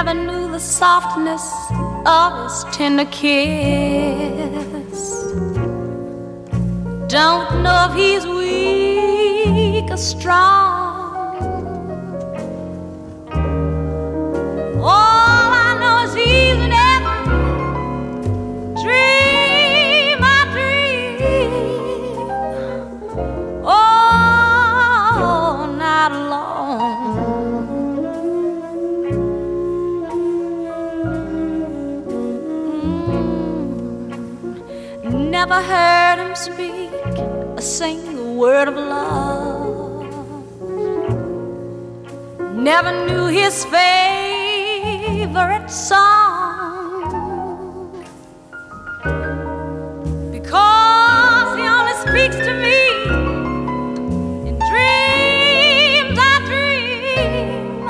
never knew the softness of his tender kiss. Don't know if he's weak or strong. All I know is he's never dream I dream all night long. Never heard him speak a single word of love. Never knew his favorite song, because he only speaks to me in dreams I dream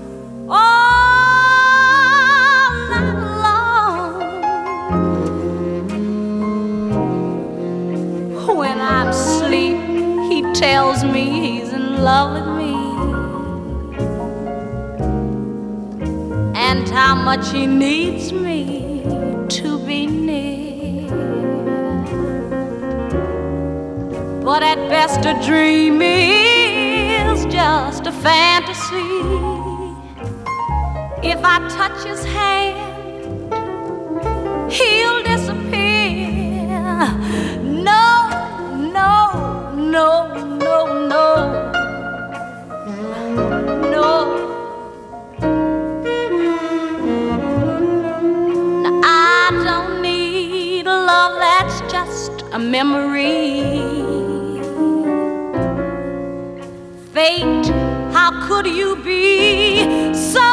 all night long. When I'm asleep, he tells me he's in love with me, and how much he needs me to be near. But at best a dream is just a fantasy. If I touch his hand, he'll disappear. No, no, no, no, no, no. Now, I don't need a love that's just a memory. Fate, how could you be so